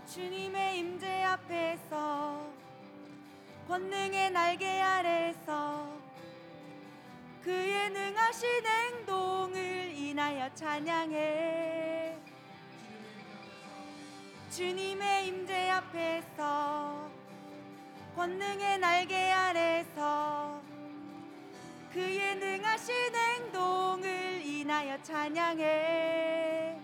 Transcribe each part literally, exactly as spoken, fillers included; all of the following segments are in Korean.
주님의 임재 앞에서 권능의 날개 아래서 그의 능하신 행동을 인하여 찬양해. 주님의 임재 앞에서 권능의 날개 아래서 그의 능하신 행동을 인하여 찬양해.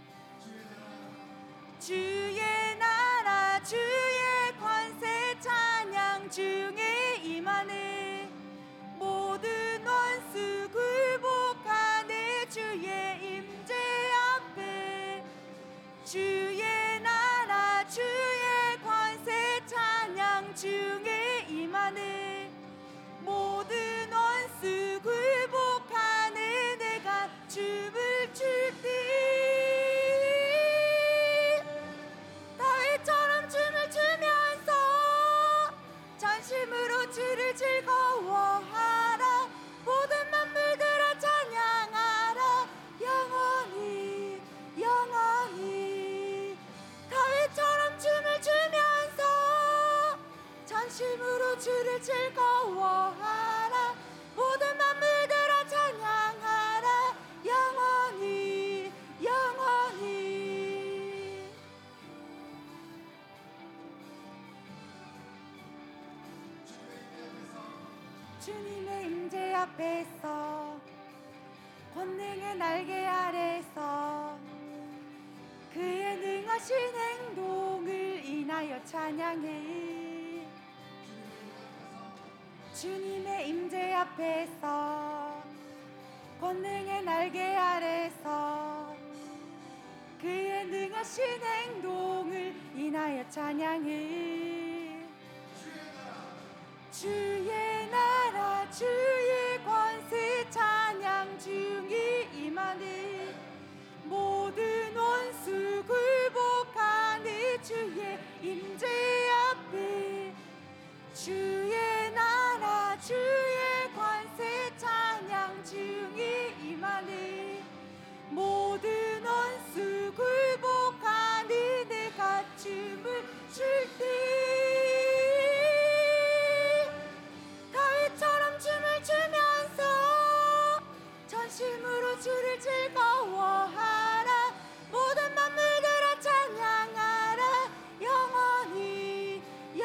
주의 나라 주의 권세 찬양 중에 임하네. 모든 원수 굴복하네. 주의 임재 앞에 주의 나라 주의 권세 찬양 중에 임하네. 모든 원수 굴복하네. 내가 춤을 출때 다윗처럼 춤을 추면서 전심으로 주를 즐거워하라. 모든 만물들아 찬양하라. 영원히 영원히 다윗처럼 춤을 추면서 전심으로 주를 즐거워하라. 모든 만물들아 찬양하라. 영원히 영원히. 주님의 임재 앞에서 권능의 날개 아래서 그의 능하신 행동을 인하여 찬양해. 주님의 임재 앞에서 권능의 날개 아래서 그의 능하신 행동을 인하여 찬양해. 주의 나라 주의 권세 찬양 중에 임하네. 모든 원수 굴복하네. 주의 임재 앞에 주의 나라 주의 권세 찬양 중에 임하네. 모든 원수 굴복하네. 내가 춤을 출때 다윗처럼 춤을 추면서 전심으로 주를 즐거워하라. 모든 만물들아 찬양하라. 영원히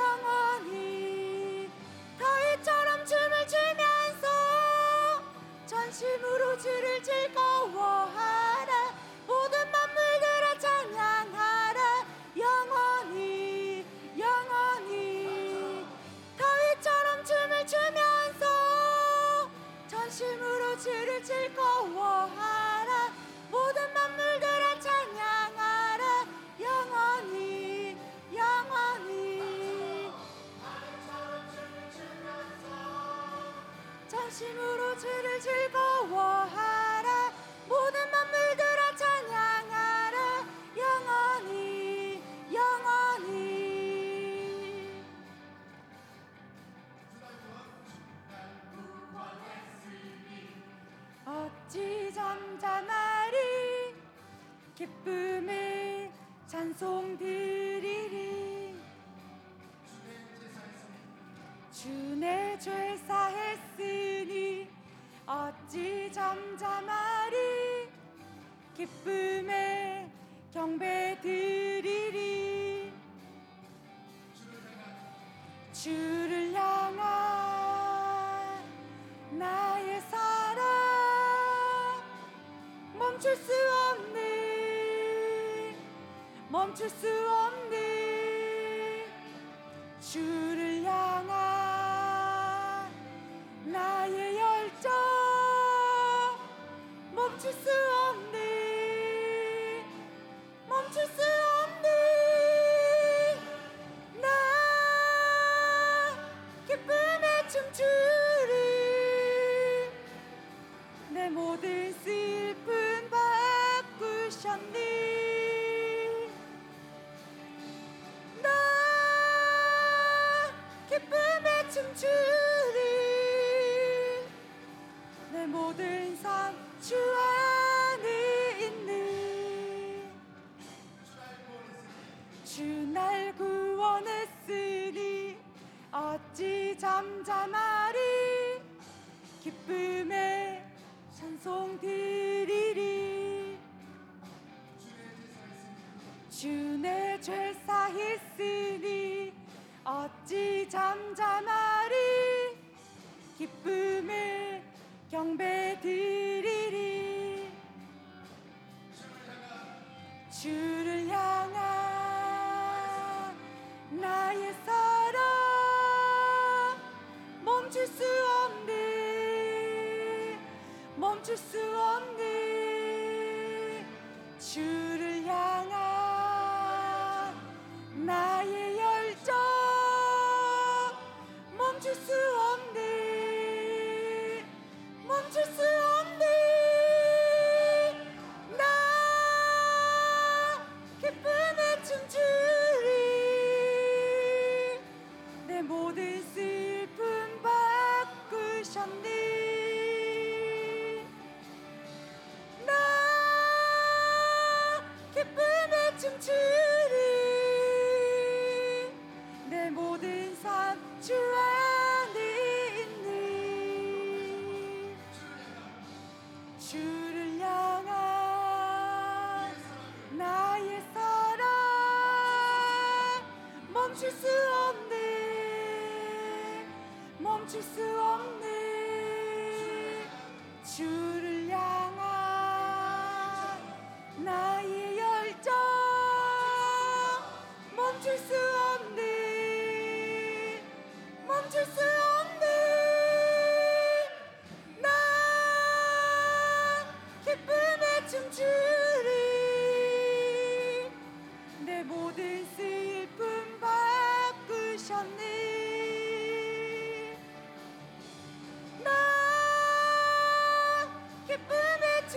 영원히 다윗처럼 춤을 추면서 전심으로 주를 즐거워하라. 모든 만물들아 찬양하라. 영원히 영원히 다윗처럼 춤을 추면서 전심으로 주를 즐거워하라. 모든 만물들아 찬양하라. 영원히 영원히 전심으로 주를 즐거워하라. 모든 만물들아 찬양하라. 영원히 영원히. 어찌 잠잠하리. 기쁨의 찬송 드리리. 주 내 죄 사했으니 어찌 잠잠하리. 기쁨의 경배 드리리. 주를 향한 나의 사랑 멈출 수 없네. 멈출 수 없네. 주를 향한 나의 열정 멈출 수 없네. 멈출 수 없네. 나 기쁨에 춤추리. 내 모든 슬픔 바꾸셨니. 나 기쁨에 춤추리. 내 모든 삶 주 안에 있네. 주 날 어찌 잠잠하리 기쁨의 찬송 드리리 주의 죄사 있으니 어찌 잠잠하리 기쁨의 경배 드리리 주를 향한 나의 사랑 멈출 수 없네 멈출 수 없네 주를 향한 나의 열정 멈출 수 없네 멈출 수 없네 나 기쁨에 춤추리 내 모든 슬픔 바꾸셨네 나 기쁨에 춤추리 내 모든 삶 주 안에 있네 주를 향한 나의 사랑 멈출 수 없네 멈출 수 없네 주를 향한 나의 열정 멈출 수 없네 멈출 수 없네 나 기쁨에 춤추리 내 모든 슬픔 바꾸셨네 나 기쁨에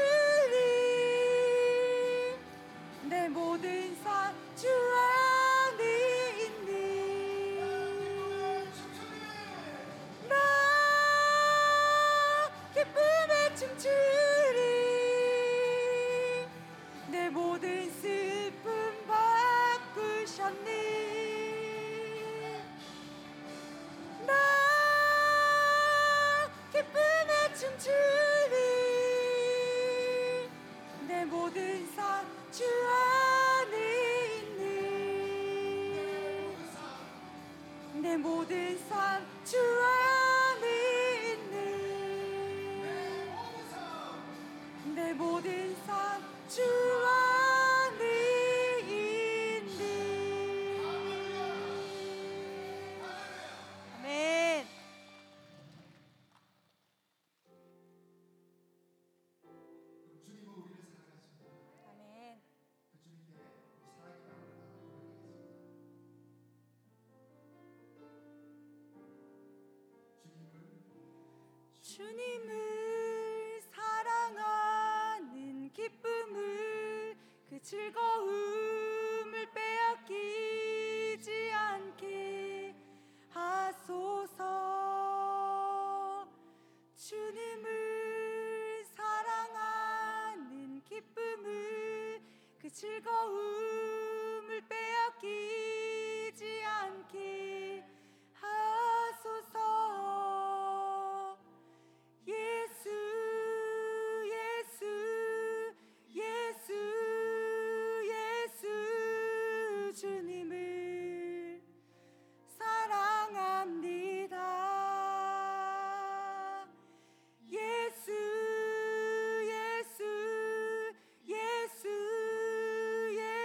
춤추리 내 모든 삶 주 안에 있네 나 기쁨에 춤추리 내 모든 슬픔 바꾸셨네 나 기쁨에 춤추리 내 모든 삶 주 안에 있네 내 모든 삶 주 안에 있네 내 모든 삶 주 안에 있네 아멘. 주님은 우리를 사랑하십니다. 아멘. 그 주님께 우리 사랑의 마음을 담아 고백하겠습니다. 주님을 주님을 사랑하는 기쁨을 그 즐거움을 빼앗기지 않게 하소서 주님을 사랑하는 기쁨을 그 즐거움을 빼앗기지 않게 하소서 예수 예수 예수 예수 주님을 사랑합니다 예수 예수 예수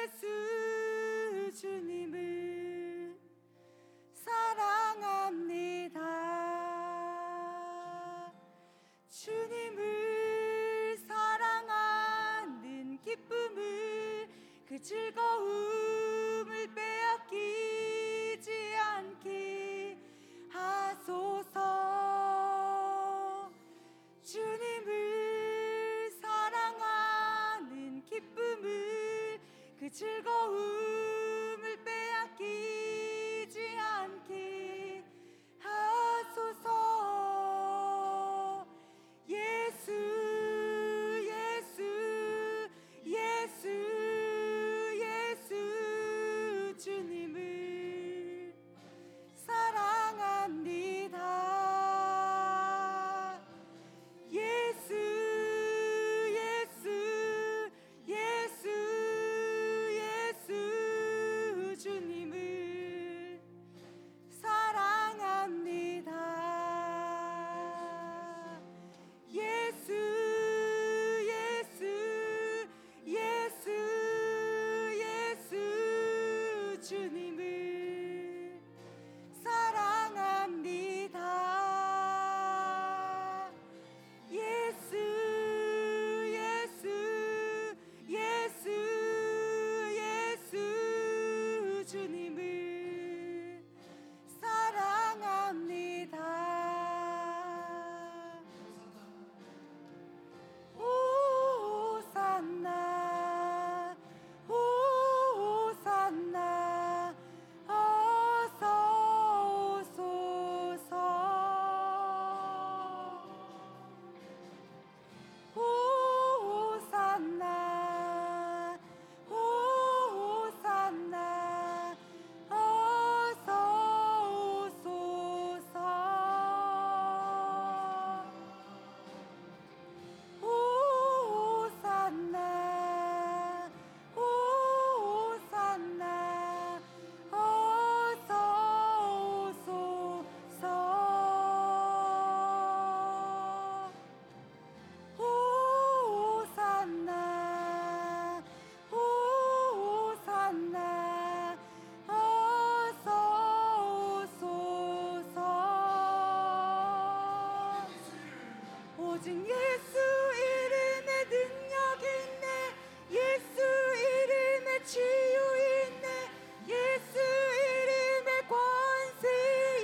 예수 이름에 능력 있네. 예수 이름에 치유 있네. 예수 이름에 권세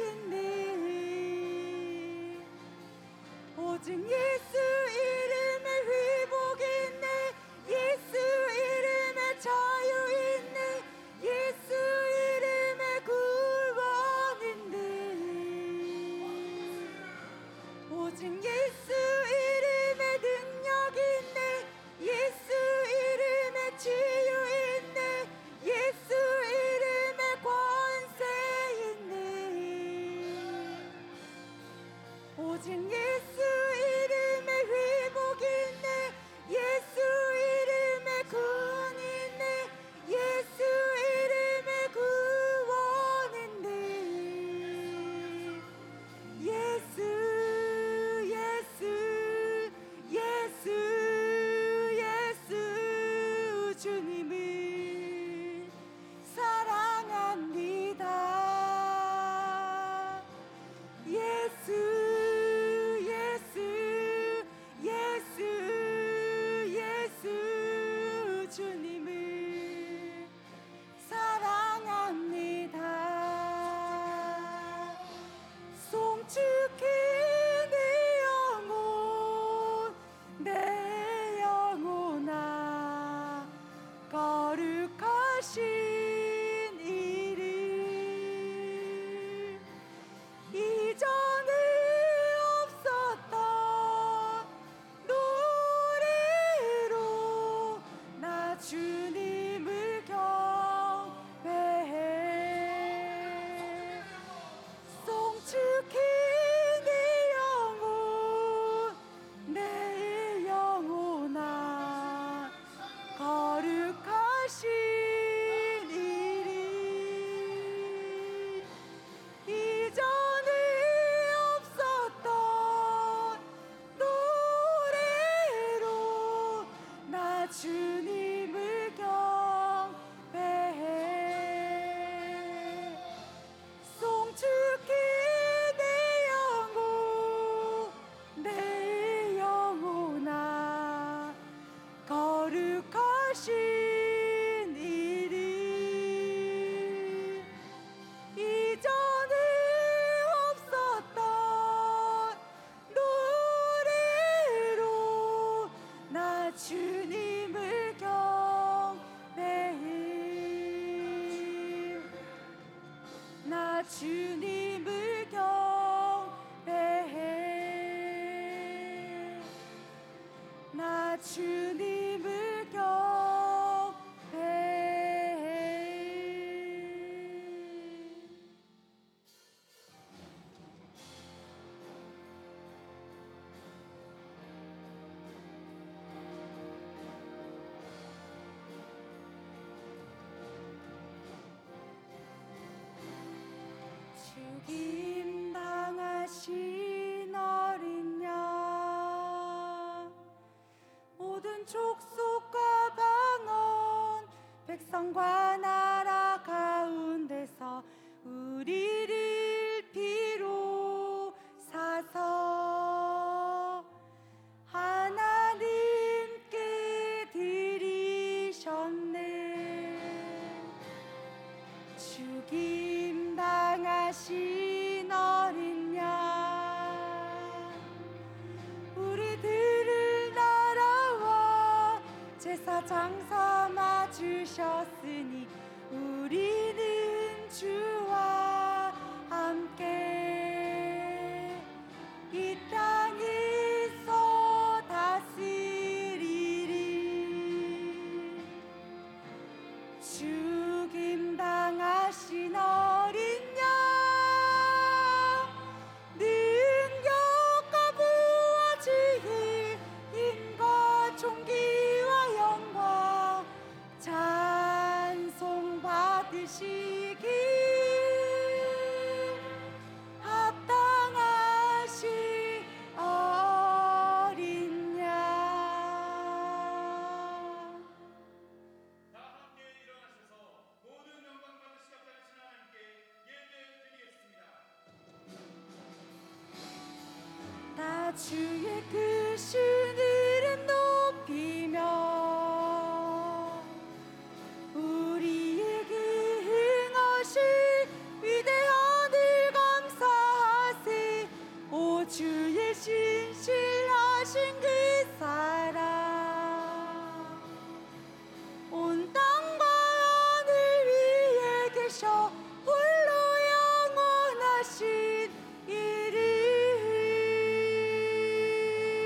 있네. 오직 예수 이름에 회복 있네. 예수 이름에 자유 있네. 예수 이름에 구원 있네. 오직 예수 이름에 능력 있네. 예수 이름에 치유 있네. 예수 이름에 권세 있네. 오직 예수 이름에 회복 있네. 예수 이름에 구원 있네. 예수 이름에 구원 있네. 예수 예수 예수 예수 주님을 사랑합니다. 예수 예수 예수 예수 주님을 사랑합니다. 송축해 내 영혼 내 영혼아 거룩하신 이름 이전에 없었던 노래로 나 주님을 경배해. 송축해 내 영혼 내 영혼아 거룩하신 이름 이전에 없었던 노래로 나 주님을 경배해. 송축해 내 영혼 내 영혼아 거룩하신 이름 이전에 없었던 노래로 나 주님을 경배해. 나 주님을 경배해. 나 주님을 경배해. 죽임 당하신 어린 양 모든 족속과 방언 백성과 나라 가운데서 우리를 비로 사서 하나님께 드리셨네. 죽임 당하신 어린 양 우리들을 날아와 제사장 삼아 주셨으니 우리는 주와 함께 이 땅에서 다스리리. 죽임 당하신 어린 양 능력과 부와 지혜 힘과 존귀와 영광 찬송 받으시기 합당하신 어린 양. 다 함께 일어나셔서 모든 영광 받으시옵소서. 하나님께 예배드리겠습니다. 다 주의 그 크신 이름 높이며 우리에게 행하신 위대한 일 감사하세. 오 주의 신실하신 그 사랑 온 땅과 하늘 위에 계셔 홀로 영원하신 이름.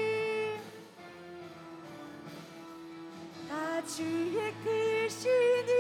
다 주의 크신